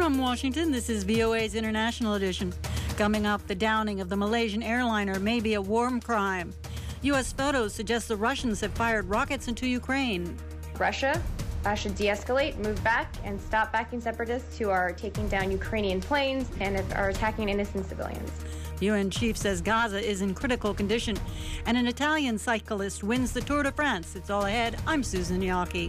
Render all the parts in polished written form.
From Washington, this is VOA's International Edition. Coming up, the downing of the Malaysian airliner may be a war crime. U.S. photos suggest the Russians have fired rockets into Ukraine. Russia should de-escalate, move back, and stop backing separatists who are taking down Ukrainian planes and are attacking innocent civilians. The UN chief says Gaza is in critical condition, and an Italian cyclist wins the Tour de France. It's all ahead. I'm Susan Yockey.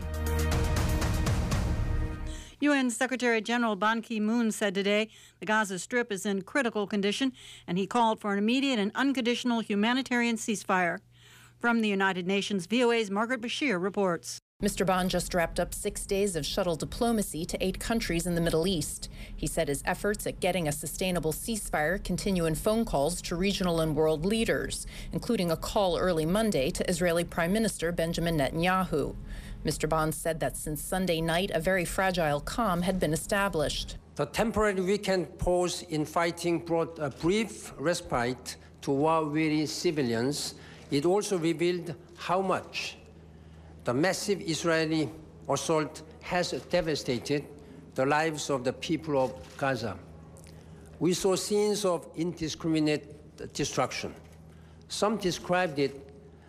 UN Secretary General Ban Ki-moon said today the Gaza Strip is in critical condition, and he called for an immediate and unconditional humanitarian ceasefire. From the United Nations, VOA's Margaret Bashir reports. Mr. Ban just wrapped up 6 days of shuttle diplomacy to 8 countries in the Middle East. He said his efforts at getting a sustainable ceasefire continue in phone calls to regional and world leaders, including a call early Monday to Israeli Prime Minister Benjamin Netanyahu. Mr. Ban said that since Sunday night, a very fragile calm had been established. The temporary weekend pause in fighting brought a brief respite to war-weary civilians. It also revealed how much the massive Israeli assault has devastated the lives of the people of Gaza. We saw scenes of indiscriminate destruction. Some described it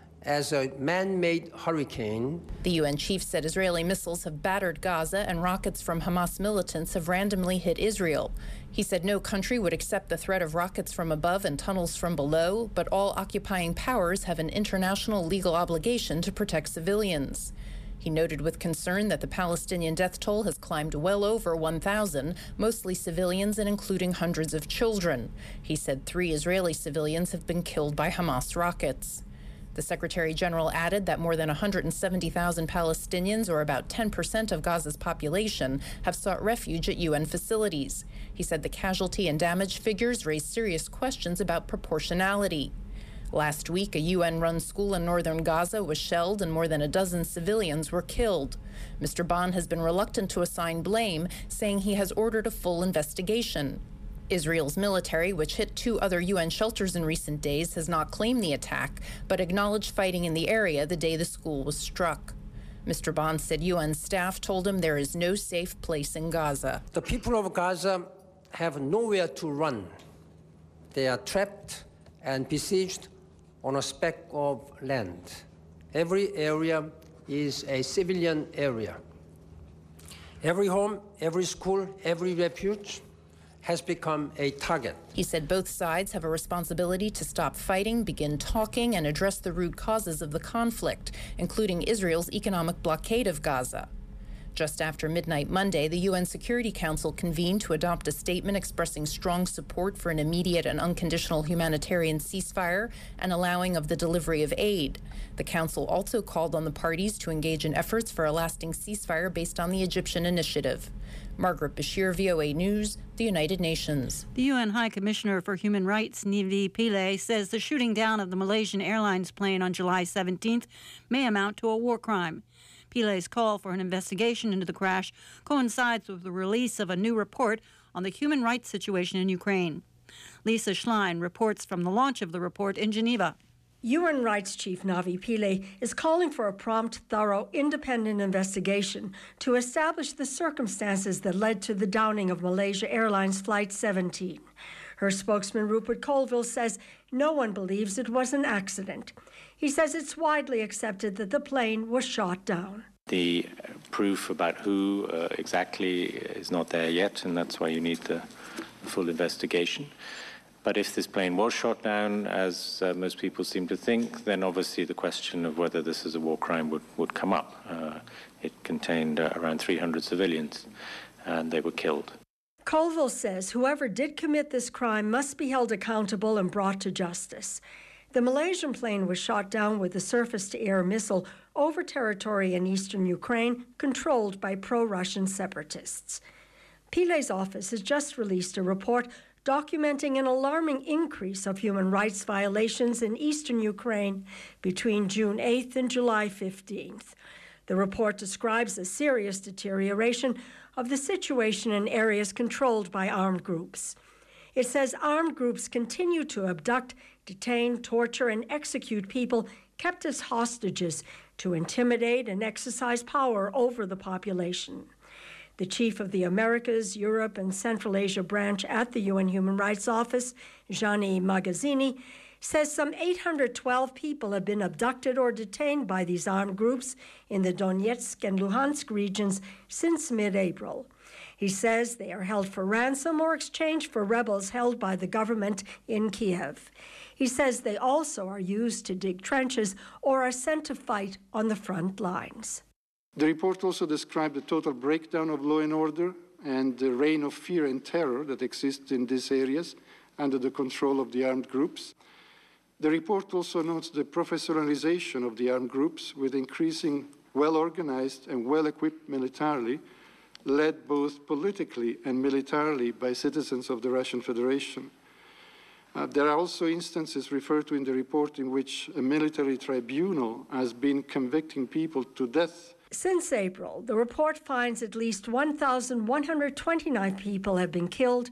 as a man-made hurricane. The UN chief said Israeli missiles have battered Gaza and rockets from Hamas militants have randomly hit Israel. He said no country would accept the threat of rockets from above and tunnels from below, but all occupying powers have an international legal obligation to protect civilians. He noted with concern that the Palestinian death toll has climbed well over 1,000, mostly civilians and including hundreds of children. He said 3 Israeli civilians have been killed by Hamas rockets. The Secretary General added that more than 170,000 Palestinians, or about 10% of Gaza's population, have sought refuge at UN facilities. He said the casualty and damage figures raise serious questions about proportionality. Last week, a UN-run school in northern Gaza was shelled and more than a dozen civilians were killed. Mr. Ban has been reluctant to assign blame, saying he has ordered a full investigation. Israel's military, which hit 2 other UN shelters in recent days, has not claimed the attack, but acknowledged fighting in the area the day the school was struck. Mr. Ban said UN staff told him there is no safe place in Gaza. The people of Gaza have nowhere to run. They are trapped and besieged on a speck of land. Every area is a civilian area. Every home, every school, every refuge has become a target. He said both sides have a responsibility to stop fighting, begin talking, and address the root causes of the conflict, including Israel's economic blockade of Gaza. Just after midnight Monday, the UN Security Council convened to adopt a statement expressing strong support for an immediate and unconditional humanitarian ceasefire and allowing of the delivery of aid. The Council also called on the parties to engage in efforts for a lasting ceasefire based on the Egyptian initiative. Margaret Bashir, VOA News, the United Nations. The UN High Commissioner for Human Rights, Nivi Pillay, says the shooting down of the Malaysian Airlines plane on July 17th may amount to a war crime. Pillay's call for an investigation into the crash coincides with the release of a new report on the human rights situation in Ukraine. Lisa Schlein reports from the launch of the report in Geneva. UN Rights Chief Navi Pillay is calling for a prompt, thorough, independent investigation to establish the circumstances that led to the downing of Malaysia Airlines Flight 17. Her spokesman, Rupert Colville, says no one believes it was an accident. He says it's widely accepted that the plane was shot down. The proof about who exactly is not there yet, and that's why you need the full investigation. But if this plane was shot down, as most people seem to think, then obviously the question of whether this is a war crime would come up. It contained around 300 civilians, and they were killed. Colville says whoever did commit this crime must be held accountable and brought to justice. The Malaysian plane was shot down with a surface-to-air missile over territory in eastern Ukraine controlled by pro-Russian separatists. Pillay's office has just released a report documenting an alarming increase of human rights violations in eastern Ukraine between June 8th and July 15th. The report describes a serious deterioration of the situation in areas controlled by armed groups. It says armed groups continue to abduct, detain, torture, and execute people kept as hostages to intimidate and exercise power over the population. The chief of the Americas, Europe, and Central Asia branch at the UN Human Rights Office, Gianni Magazzini, says some 812 people have been abducted or detained by these armed groups in the Donetsk and Luhansk regions since mid-April. He says they are held for ransom or exchanged for rebels held by the government in Kiev. He says they also are used to dig trenches or are sent to fight on the front lines. The report also described the total breakdown of law and order and the reign of fear and terror that exists in these areas under the control of the armed groups. The report also notes the professionalization of the armed groups with increasing well-organized and well-equipped militarily, led both politically and militarily by citizens of the Russian Federation. There are also instances referred to in the report in which a military tribunal has been convicting people to death. Since April, the report finds at least 1,129 people have been killed,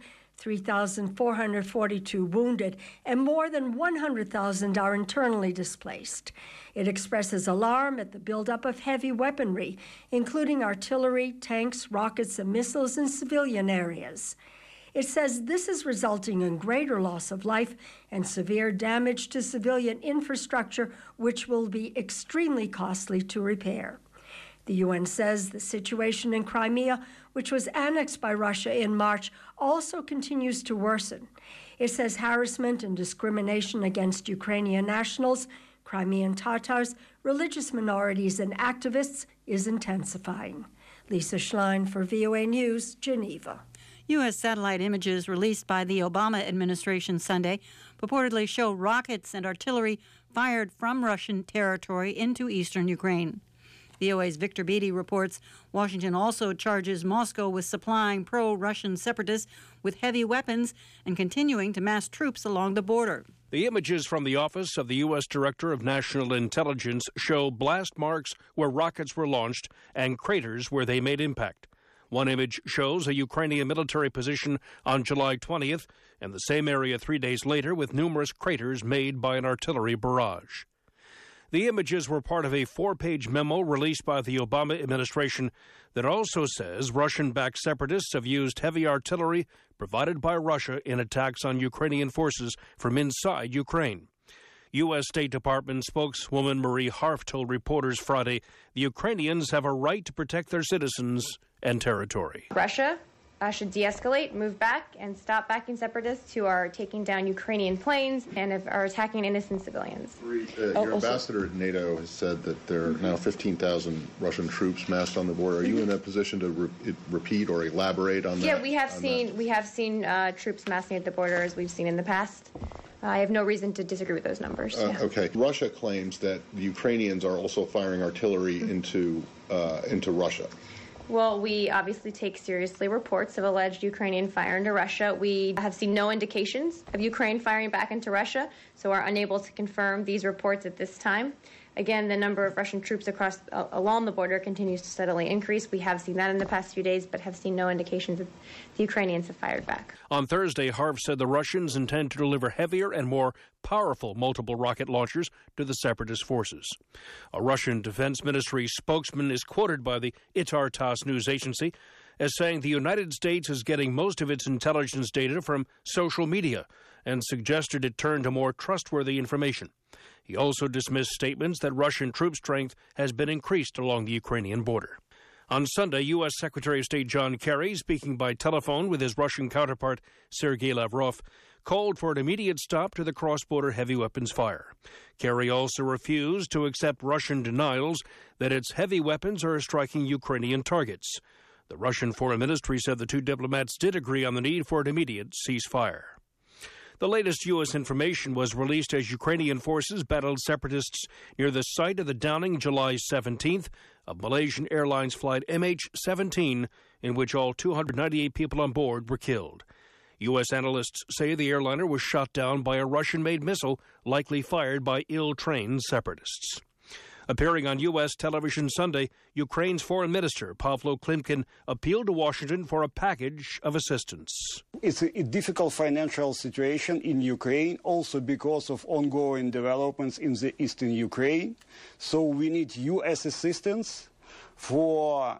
3,442 wounded, and more than 100,000 are internally displaced. It expresses alarm at the buildup of heavy weaponry, including artillery, tanks, rockets, and missiles in civilian areas. It says this is resulting in greater loss of life and severe damage to civilian infrastructure, which will be extremely costly to repair. The UN says the situation in Crimea, which was annexed by Russia in March, also continues to worsen. It says harassment and discrimination against Ukrainian nationals, Crimean Tatars, religious minorities, and activists is intensifying. Lisa Schlein for VOA News, Geneva. U.S. satellite images released by the Obama administration Sunday purportedly show rockets and artillery fired from Russian territory into eastern Ukraine. VOA's Victor Beatty reports Washington also charges Moscow with supplying pro-Russian separatists with heavy weapons and continuing to mass troops along the border. The images from the Office of the U.S. Director of National Intelligence show blast marks where rockets were launched and craters where they made impact. One image shows a Ukrainian military position on July 20th and the same area 3 days later with numerous craters made by an artillery barrage. The images were part of a 4-page memo released by the Obama administration that also says Russian-backed separatists have used heavy artillery provided by Russia in attacks on Ukrainian forces from inside Ukraine. U.S. State Department spokeswoman Marie Harf told reporters Friday the Ukrainians have a right to protect their citizens and territory. Russia should de-escalate, move back, and stop backing separatists who are taking down Ukrainian planes and are attacking innocent civilians. Your ambassador at NATO has said that there are now 15,000 Russian troops massed on the border. Are you in a position to repeat or elaborate on that? Yeah, we have seen troops massing at the border as we've seen in the past. I have no reason to disagree with those numbers. Yeah. Okay. Russia claims that the Ukrainians are also firing artillery into Russia. Well, we obviously take seriously reports of alleged Ukrainian fire into Russia. We have seen no indications of Ukraine firing back into Russia, so are unable to confirm these reports at this time. Again, the number of Russian troops along the border continues to steadily increase. We have seen that in the past few days, but have seen no indications that the Ukrainians have fired back. On Thursday, Harf said the Russians intend to deliver heavier and more powerful multiple rocket launchers to the separatist forces. A Russian Defense Ministry spokesman is quoted by the Itar TASS news agency as saying the United States is getting most of its intelligence data from social media and suggested it turn to more trustworthy information. He also dismissed statements that Russian troop strength has been increased along the Ukrainian border. On Sunday, U.S. Secretary of State John Kerry, speaking by telephone with his Russian counterpart Sergei Lavrov, called for an immediate stop to the cross-border heavy weapons fire. Kerry also refused to accept Russian denials that its heavy weapons are striking Ukrainian targets. The Russian Foreign Ministry said the two diplomats did agree on the need for an immediate ceasefire. The latest U.S. information was released as Ukrainian forces battled separatists near the site of the downing July 17th of Malaysian Airlines flight MH17, in which all 298 people on board were killed. U.S. analysts say the airliner was shot down by a Russian-made missile likely fired by ill-trained separatists. Appearing on U.S. television Sunday, Ukraine's Foreign Minister Pavlo Klimkin appealed to Washington for a package of assistance. It's a difficult financial situation in Ukraine, also because of ongoing developments in the eastern Ukraine. So we need U.S. assistance for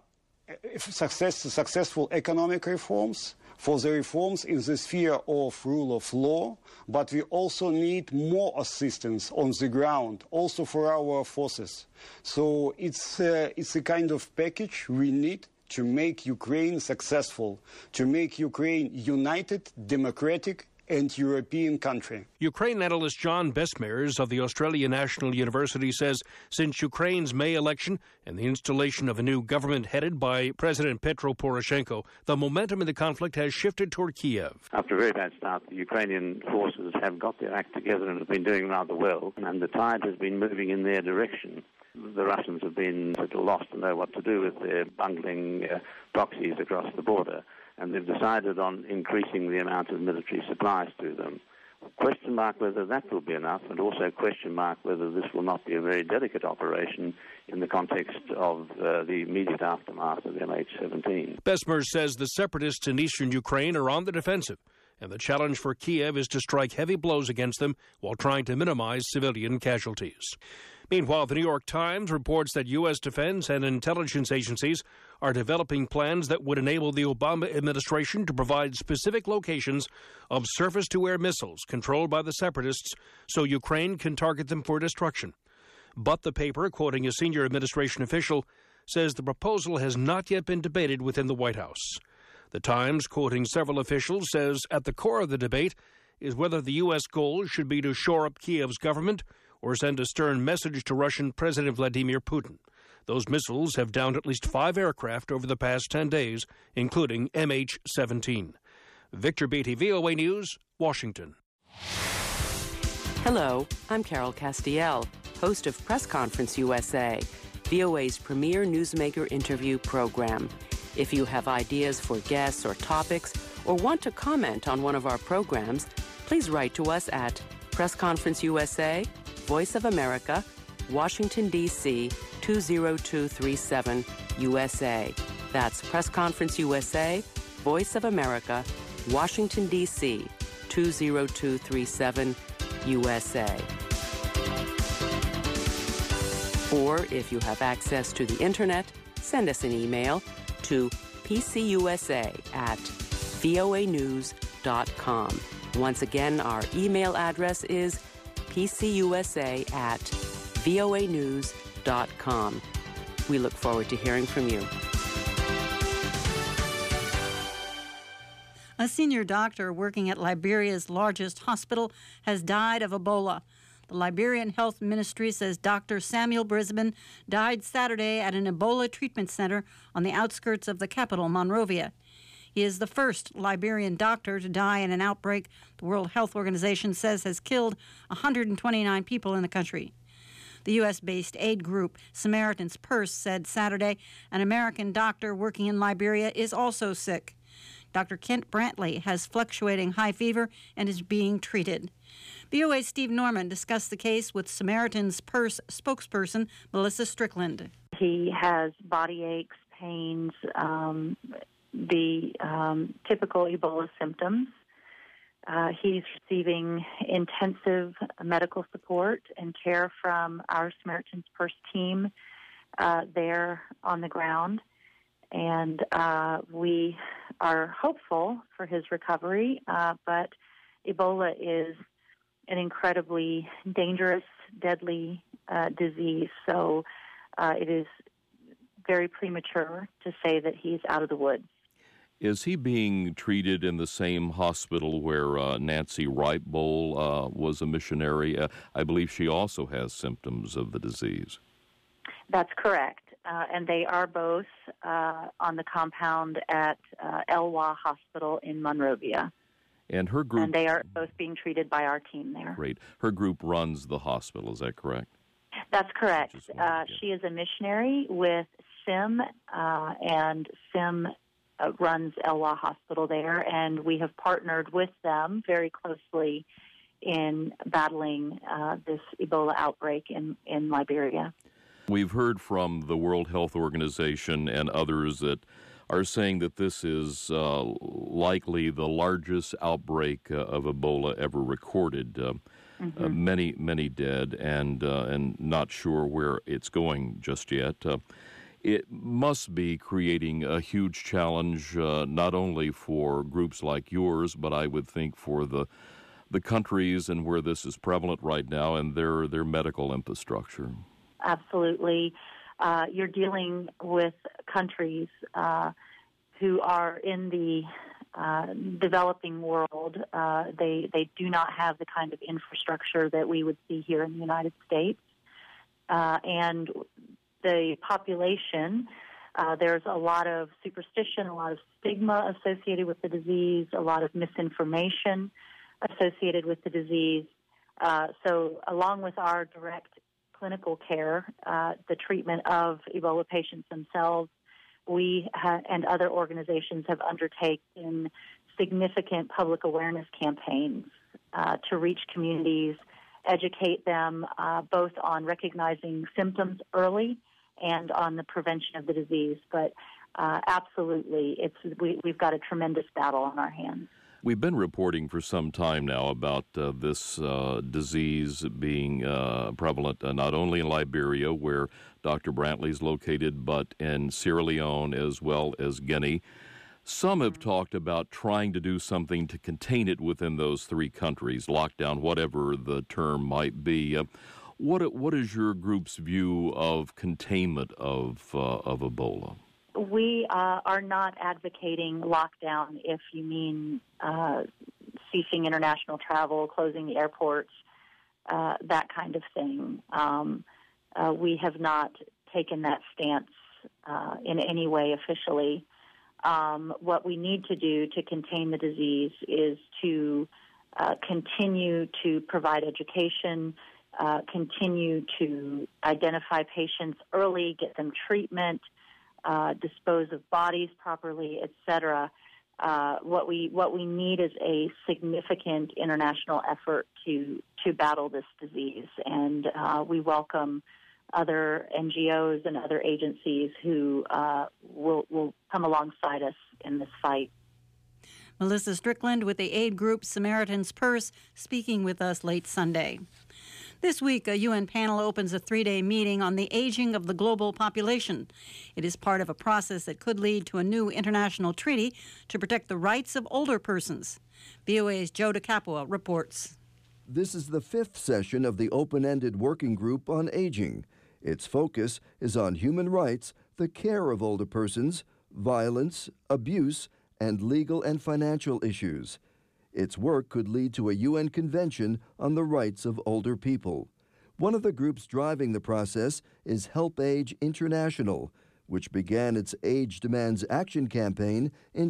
successful economic reforms, for the reforms in the sphere of rule of law, but we also need more assistance on the ground, also for our forces. So it's a kind of package we need to make Ukraine successful, to make Ukraine united, democratic, and European country. Ukraine analyst John Besmeers of the Australian National University says since Ukraine's May election and the installation of a new government headed by President Petro Poroshenko, the momentum in the conflict has shifted toward Kiev. After a very bad start, the Ukrainian forces have got their act together and have been doing rather well, and the tide has been moving in their direction. The Russians have been sort of lost to know what to do with their bungling proxies across the border, and they've decided on increasing the amount of military supplies to them. Question mark whether that will be enough, and also question mark whether this will not be a very delicate operation in the context of the immediate aftermath of MH17. Besmeers says the separatists in eastern Ukraine are on the defensive, and the challenge for Kiev is to strike heavy blows against them while trying to minimize civilian casualties. Meanwhile, the New York Times reports that U.S. defense and intelligence agencies are developing plans that would enable the Obama administration to provide specific locations of surface-to-air missiles controlled by the separatists so Ukraine can target them for destruction. But the paper, quoting a senior administration official, says the proposal has not yet been debated within the White House. The Times, quoting several officials, says at the core of the debate is whether the U.S. goal should be to shore up Kiev's government or send a stern message to Russian President Vladimir Putin. Those missiles have downed at least 5 aircraft over the past 10 days, including MH17. Victor Beatty, VOA News, Washington. Hello, I'm Carol Castiel, host of Press Conference USA, VOA's premier newsmaker interview program. If you have ideas for guests or topics, or want to comment on one of our programs, please write to us at Press Conference USA, Voice of America, Washington, D.C., 20237, USA. That's Press Conference USA, Voice of America, Washington, D.C., 20237, USA. Or if you have access to the Internet, send us an email to pcusa@voanews.com. Once again, our email address is pcusa@voanews.com. We look forward to hearing from you. A senior doctor working at Liberia's largest hospital has died of Ebola. The Liberian Health Ministry says Dr. Samuel Brisbane died Saturday at an Ebola treatment center on the outskirts of the capital, Monrovia. He is the first Liberian doctor to die in an outbreak the World Health Organization says has killed 129 people in the country. The U.S.-based aid group Samaritan's Purse said Saturday an American doctor working in Liberia is also sick. Dr. Kent Brantley has fluctuating high fever and is being treated. VOA's Steve Norman discussed the case with Samaritan's Purse spokesperson Melissa Strickland. He has body aches, pains, the typical Ebola symptoms. He's receiving intensive medical support and care from our Samaritan's Purse team there on the ground. And we are hopeful for his recovery, but Ebola is an incredibly dangerous, deadly disease. So it is very premature to say that he's out of the woods. Is he being treated in the same hospital where Nancy Ripe-Bowl was a missionary? I believe she also has symptoms of the disease. That's correct. And they are both on the compound at Elwha Hospital in Monrovia. And her group... And they are both being treated by our team there. Great. Her group runs the hospital, is that correct? That's correct. She is a missionary with SIM, and SIM runs Elwha Hospital there, and we have partnered with them very closely in battling this Ebola outbreak in Liberia. We've heard from the World Health Organization and others that are saying that this is likely the largest outbreak of Ebola ever recorded. Many dead, and not sure where it's going just yet. it must be creating a huge challenge, not only for groups like yours, but I would think for the countries and where this is prevalent right now and their medical infrastructure. Absolutely. You're dealing with countries who are in the developing world. They do not have the kind of infrastructure that we would see here in the United States. And the population, there's a lot of superstition, a lot of stigma associated with the disease, a lot of misinformation associated with the disease. So along with our direct clinical care, the treatment of Ebola patients themselves, we and other organizations have undertaken significant public awareness campaigns to reach communities, educate them both on recognizing symptoms early and on the prevention of the disease. But absolutely, we've got a tremendous battle on our hands. We've been reporting for some time now about this disease being prevalent not only in Liberia, where Dr. Brantley is located, but in Sierra Leone as well as Guinea. Some have talked about trying to do something to contain it within those three countries, lockdown, whatever the term might be. What is your group's view of containment of Ebola? We are not advocating lockdown if you mean ceasing international travel, closing the airports, that kind of thing. We have not taken that stance in any way officially. What we need to do to contain the disease is to continue to provide education, continue to identify patients early, get them treatment, dispose of bodies properly, etc. What we need is a significant international effort to battle this disease, and we welcome other NGOs and other agencies who will come alongside us in this fight. Melissa Strickland with the aid group Samaritan's Purse speaking with us late Sunday. This week, a UN panel opens a 3-day meeting on the aging of the global population. It is part of a process that could lead to a new international treaty to protect the rights of older persons. VOA's Joe DeCapua reports. This is the 5th session of the open-ended working group on aging. Its focus is on human rights, the care of older persons, violence, abuse, and legal and financial issues. Its work could lead to a UN convention on the rights of older people. One of the groups driving the process is Help Age International, which began its Age Demands Action campaign in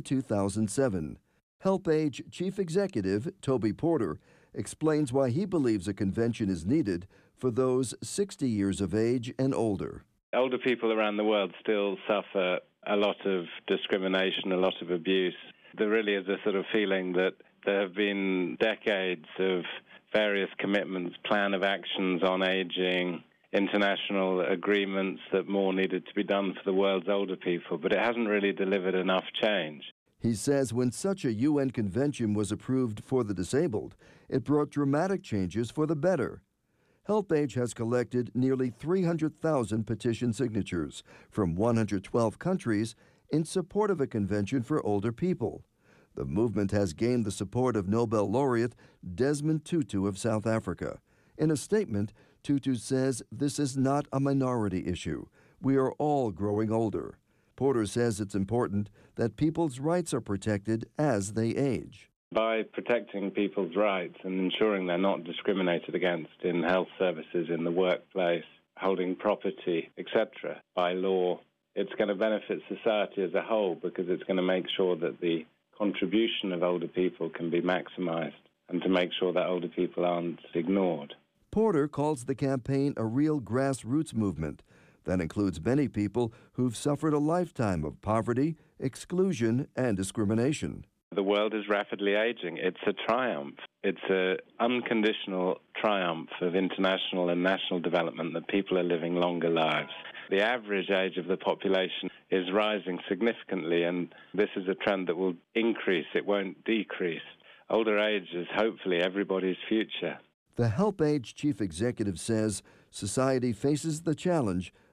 2007. Help Age Chief Executive Toby Porter explains why he believes a convention is needed for those 60 years of age and older. Older people around the world still suffer a lot of discrimination, a lot of abuse. There really is a sort of feeling that there have been decades of various commitments, plan of actions on aging, international agreements that more needed to be done for the world's older people, but it hasn't really delivered enough change. He says when such a UN convention was approved for the disabled, it brought dramatic changes for the better. Help Age has collected nearly 300,000 petition signatures from 112 countries in support of a convention for older people. The movement has gained the support of Nobel laureate Desmond Tutu of South Africa. In a statement, Tutu says this is not a minority issue. We are all growing older. Porter says it's important that people's rights are protected as they age. By protecting people's rights and ensuring they're not discriminated against in health services, in the workplace, holding property, etc., by law, it's going to benefit society as a whole because it's going to make sure that the contribution of older people can be maximized and to make sure that older people aren't ignored. Porter calls the campaign a real grassroots movement that includes many people who've suffered a lifetime of poverty, exclusion, and discrimination. The world is rapidly aging. It's a triumph. It's an unconditional triumph of international and national development that people are living longer lives. The average age of the population is rising significantly, and this is a trend that will increase. It won't decrease. Older age is hopefully everybody's future. The Help Age chief executive says society faces the challenge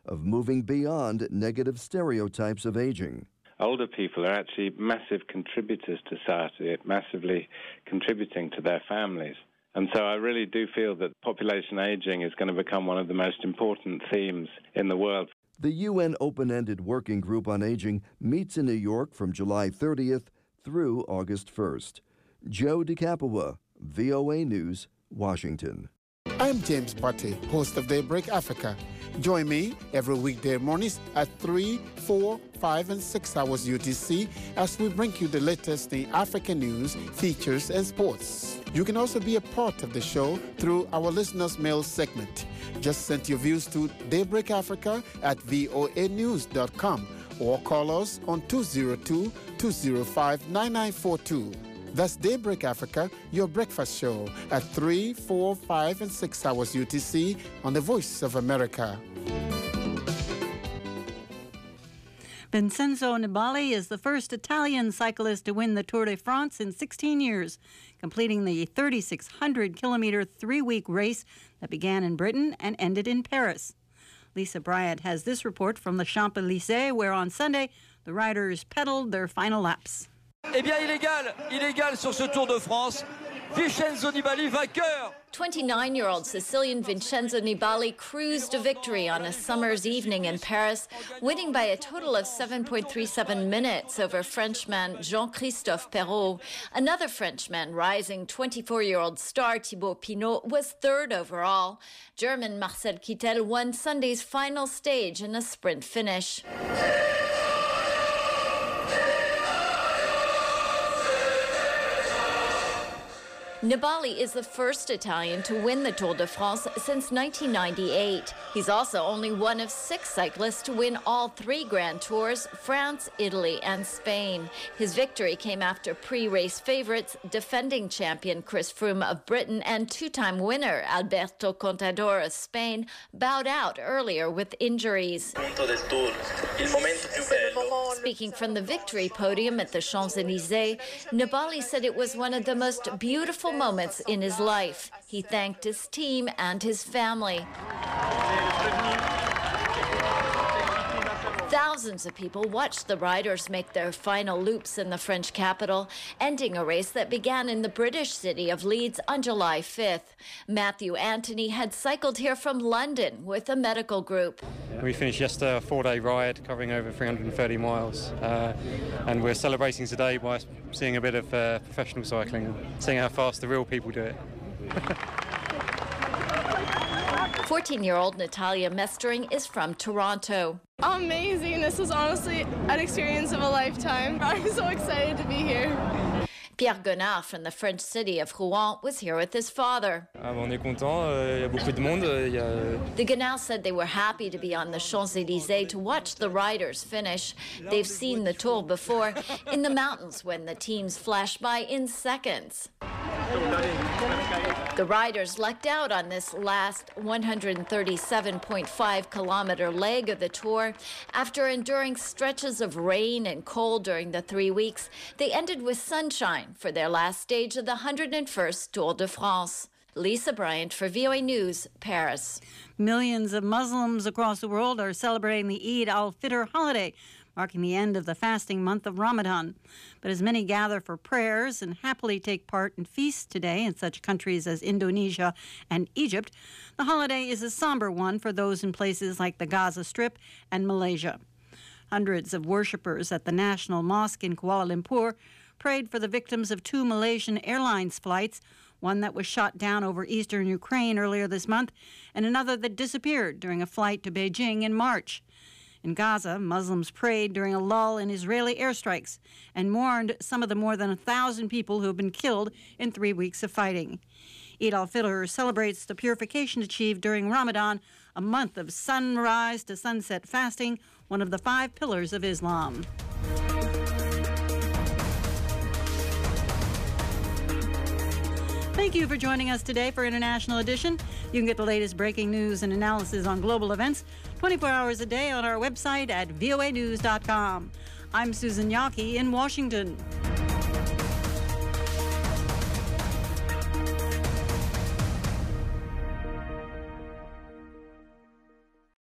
of moving beyond negative stereotypes of aging. Older people are actually massive contributors to society, massively contributing to their families. And so I really do feel that population aging is going to become one of the most important themes in the world. The UN Open-Ended Working Group on Aging meets in New York from July 30th through August 1st. Joe DeCapua, VOA News, Washington. I'm James Butte, host of Daybreak Africa. Join me every weekday mornings at 3, 4, 5, and 6 hours UTC as we bring you the latest in African news, features, and sports. You can also be a part of the show through our listeners' mail segment. Just send your views to daybreakafrica@voanews.com or call us on 202-205-9942. That's Daybreak Africa, your breakfast show at 3, 4, 5, and 6 hours UTC on the Voice of America. Vincenzo Nibali is the first Italian cyclist to win the Tour de France in 16 years, completing the 3,600-kilometer three-week race that began in Britain and ended in Paris. Lisa Bryant has this report from the Champs-Élysées, where on Sunday the riders pedaled their final laps. Eh bien, illégal sur ce Tour de France. Vincenzo Nibali vainqueur. 29-year-old Sicilian Vincenzo Nibali cruised to victory on a summer's evening in Paris, winning by a total of 7.37 minutes over Frenchman Jean-Christophe Perrault. Another Frenchman, rising 24-year-old star Thibaut Pinot, was third overall. German Marcel Kittel won Sunday's final stage in a sprint finish. Nibali is the first Italian to win the Tour de France since 1998. He's also only one of 6 cyclists to win all 3 Grand Tours, France, Italy, and Spain. His victory came after pre-race favorites, defending champion Chris Froome of Britain and 2-time winner Alberto Contador of Spain bowed out earlier with injuries. Speaking from the victory podium at the Champs-Élysées, Nibali said it was one of the most beautiful moments in his life. He thanked his team and his family. Thousands of people watched the riders make their final loops in the French capital, ending a race that began in the British city of Leeds on July 5th. Matthew Anthony had cycled here from London with a medical group. We finished yesterday a 4-day ride covering over 330 miles, and we're celebrating today by seeing a bit of professional cycling, seeing how fast the real people do it. 14-year-old Natalia Mestering is from Toronto. Amazing. This was honestly an experience of a lifetime. I'm so excited to be here. Pierre Gonard from the French city of Rouen was here with his father. On est content, il y a beaucoup de monde. The Gonard said they were happy to be on the Champs-Élysées to watch the riders finish. They've seen the Tour before in the mountains when the teams flash by in seconds. The riders lucked out on this last 137.5-kilometer leg of the Tour. After enduring stretches of rain and cold during the 3 weeks, they ended with sunshine for their last stage of the 101st Tour de France. Lisa Bryant for VOA News, Paris. Millions of Muslims across the world are celebrating the Eid al-Fitr holiday, marking the end of the fasting month of Ramadan. But as many gather for prayers and happily take part in feasts today in such countries as Indonesia and Egypt, the holiday is a somber one for those in places like the Gaza Strip and Malaysia. Hundreds of worshippers at the National Mosque in Kuala Lumpur prayed for the victims of 2 Malaysian Airlines flights, one that was shot down over eastern Ukraine earlier this month, and another that disappeared during a flight to Beijing in March. In Gaza, Muslims prayed during a lull in Israeli airstrikes and mourned some of the more than 1,000 people who have been killed in 3 weeks of fighting. Eid al-Fitr celebrates the purification achieved during Ramadan, a month of sunrise to sunset fasting, one of the 5 pillars of Islam. Thank you for joining us today for International Edition. You can get the latest breaking news and analysis on global events 24 hours a day on our website at voanews.com. I'm Susan Yockey in Washington.